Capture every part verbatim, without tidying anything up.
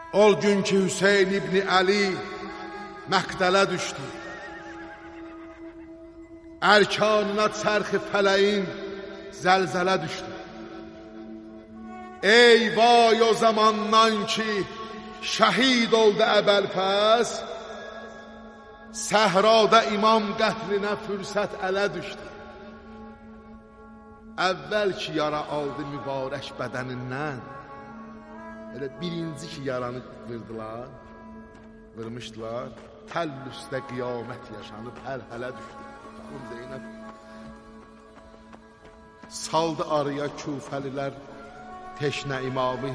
Ol gün ki Hüseyin İbni Əli məqtələ düşdü. Ərkanına çərxi fələyin zəlzələ düşdü. Ey vay o zamandan ki şəhid oldu Əbəlfəz, səhrada imam qətlinə fürsət ələ düşdü. Əvvəl ki yara aldı mübarək bədənindən, elə birinci ki yaranı vırdılar, vırmışdılar, təll üstə qiyamət yaşanıb həl-hələ düşdü. Xanım Zeynəb saldı araya küfəlilər teşnə imamı.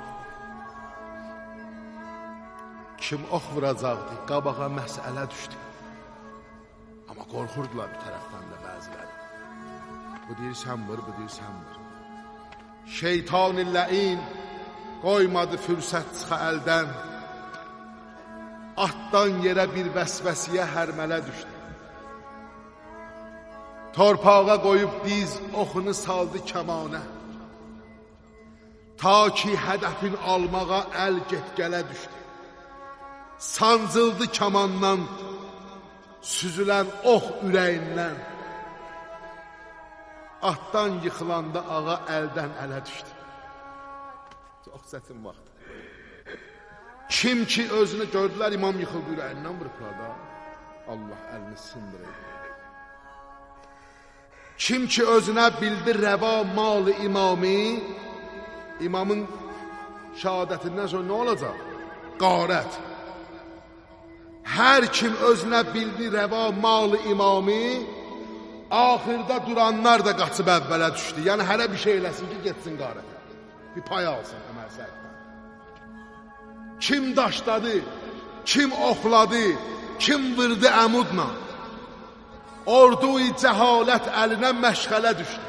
Kim ox vuracaqdı, qabağa məsələ düşdü. Amma qorxurdular bir tərəfdən də bəziləri. Bu deyir sən vur, bu deyir sən vur. Şeytan-ı ləin qoymadı fürsət çıxa əldən. Atdan yerə bir vəsvəsiyə hərmələ düşdü. Torpağa qoyub diz oxunu saldı kəmanə. Ta ki hədəfin almağa əl get-gələ düşdü. Sancıldı kamandan, süzülən ox ürəyindən. Atdan yıxılanda ağa əldən ələ düşdü. Çox çətin vaxt. Kim ki özünü gördülər, imam yıxıldı ürəyindən vurublar da. Allah əlini sındırır. Kim ki özünə bildi rəva malı imami, imamın şəhadətindən sonra nə olacaq? Qarət. Hər kim özünə bildi rəva malı imami, axırda duranlar da qaçıb əvvələ düşdü. Yəni hərə bir şey eləsin ki, getsin qarətə. Bir pay alsın əməl səhətdən. Kim daşladı, kim oxladı, kim vırdı əmudla, ordu-i cəhalət əlinə məşğələ düşdü.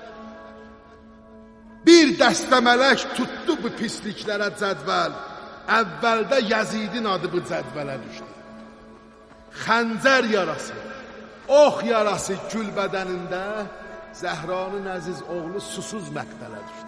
Bir dəstə mələk tutdu bu pisliklərə cədvəl, əvvəldə Yəzidin adı bu cədvələ düşdü. Xəncər yarası, ox yarası gül bədənində Zəhranın əziz oğlu susuz məqtələ düşdü.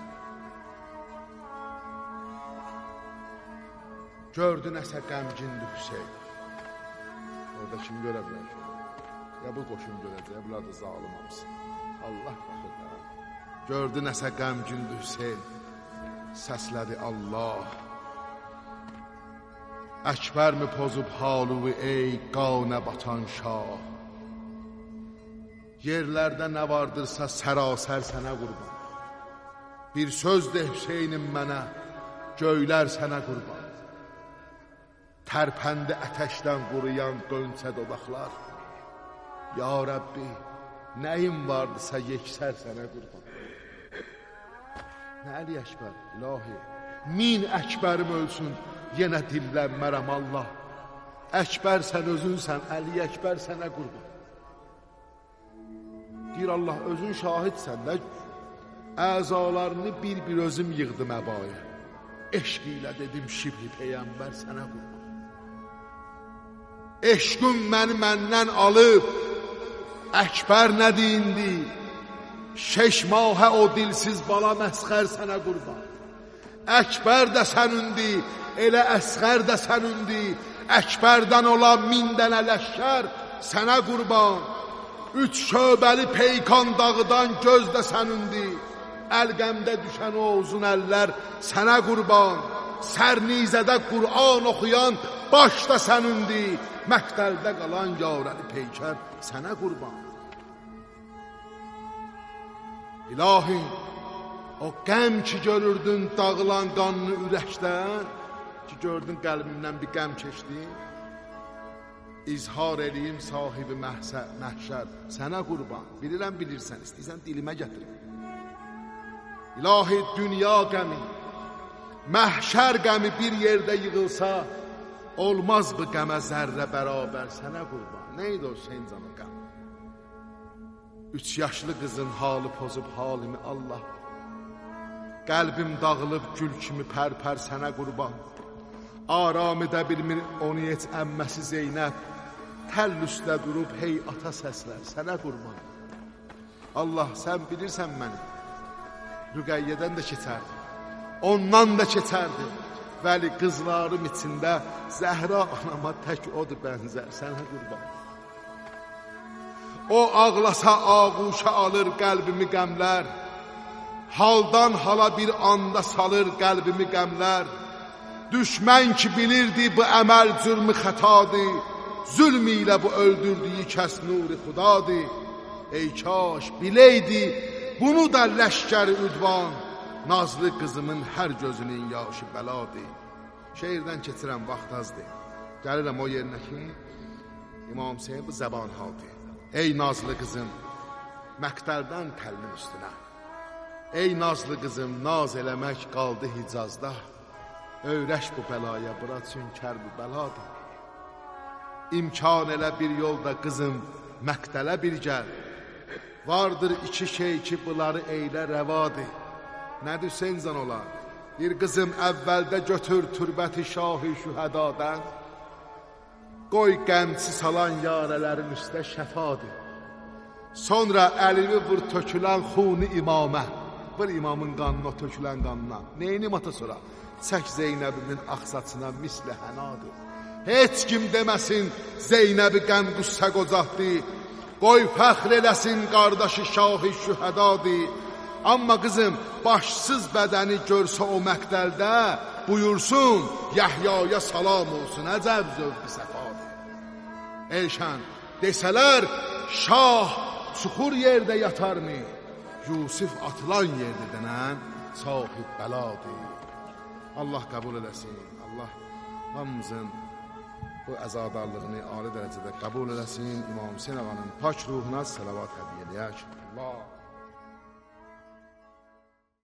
Gördü nəsə qəmgindir Hüseyin. Orada kim görə bilər? Ya bu qoşun görəcək, bunlar da zalim hamısı. Allah baxır da. Gördü nəsə qəmgindir Hüseyin. Səslədi Allah. Əkbər mi pozub haluvi ey qanə batan şah. Yerlərdə nə vardırsa sərasər sənə qurban. Bir söz de Hüseynim mənə, göylər sənə qurban. Tərpəndi ətəşdən quruyan qönçə dodaqlar. Ya Rəbbi, nəyim vardısa yeksər sənə qurban. Nə Əli Əkbər, ilahi, min Əkbərim ölsün, yenə dillənmərəm Allah. Əkbər sən özünsən, Əli Əkbər sənə qurban. Deyir Allah, özün şahidsən də, əzalarını bir-bir özüm yığdım əbaya. Eşq ilə dedim şibhi peyyəmbər sənə qurban. Eşqün məni məndən alıb, Əkbər nə deyindi? Şeş mahə o dilsiz bala məsxər sənə qurban. Əkbər də sənündi, elə əsxər də sənündi. Əkbərdən olan min dənə ləşkər sənə qurban. Üç şöbəli peykan dağıdan göz də sənündi. Əlqəmdə düşən o uzun əllər sənə qurban. Sərnizədə Qur'an oxuyan baş da sənündi. Məqtəldə qalan yarəli peykər sənə qurban. İlahi, o qəm ki görürdün dağılan qanını ürəkdən, ki gördün qəlbimdən bir qəm keçdi, İzhar eləyim sahibi məhşər, məhşər sənə qurban. Bilirəm, bilirsən, istəyirsən dilimə gətirim. İlahi, dünya qəmi, məhşər qəmi bir yerdə yığılsa, olmaz bu qəmə zərrə bərabər sənə qurban. Neydi o Hüseyin canı qəm? Üç yaşlı qızın halı pozub halimi Allah. Qəlbim dağılıb gül kimi pər-pər sənə qurban. Aram edə bilmir onu heç əmməsi Zeynəb. Təll üstə durub hey ata səslər sənə qurban. Allah, sən bilirsən məni. Rüqəyyədən də keçərdi, ondan da keçərdi. Vəli qızlarım içində Zəhra anama tək odur bənzər sənə qurban. O ağlasa ağuşa alır qəlbimi qəmlər, haldan hala bir anda salır qəlbimi qəmlər. Düşmən ki bilirdi bu əməl cürmü xətadır, zülm ilə bu öldürdüyü kəs nuri xudadır. Ey kaş biləydi bunu da ləşkər-i üdvan, nazlı qızımın hər gözünün yaşı bəladır. Şeirdən keçirəm, vaxt azdır. Gəlirəm o yerinə ki, İmam Hüseyin bu zəban haldır. Ey nazlı qızım, məktəldən təlmin üstünə. Ey nazlı qızım, naz eləmək qaldı Hicazda. Öyrəş bu bəlaya, bura çünkər bu bəladır. İmkan elə bir yolda qızım, məktələ bir gəl. Vardır iki şey ki, bunları eylə rəvadır. Nədir senzan olar? Bir qızım əvvəldə götür türbəti şahı şühədadən, qoy qəmçi salan yarələrin üstə şəfadır. Sonra əlini vur tökülən xuni imamə, vur imamın qanına, tökülən qanına. Neyini mata sonra? Çək Zeynəbimin axsaçına mislə hənadır. Heç kim deməsin Zeynəbi qəm qüssə qocaqdı, qoy fəxr eləsin qardaşı şahı şühədadır. Amma qızım, başsız bədəni görsə o məqdəldə, buyursun, Yahyaya salam olsun, əcəb zövqü səfadır. Eyşən, desələr, şah çuxur yerdə yatar mı? Yusuf atılan yerdə denən sahib bəladır. Allah qəbul eləsin, Allah hamımızın bu əzadarlığını ali dərəcədə qəbul eləsin. İmam Hüseyin ağanın pak ruhuna salavat hədiyyə eləyək. Allah.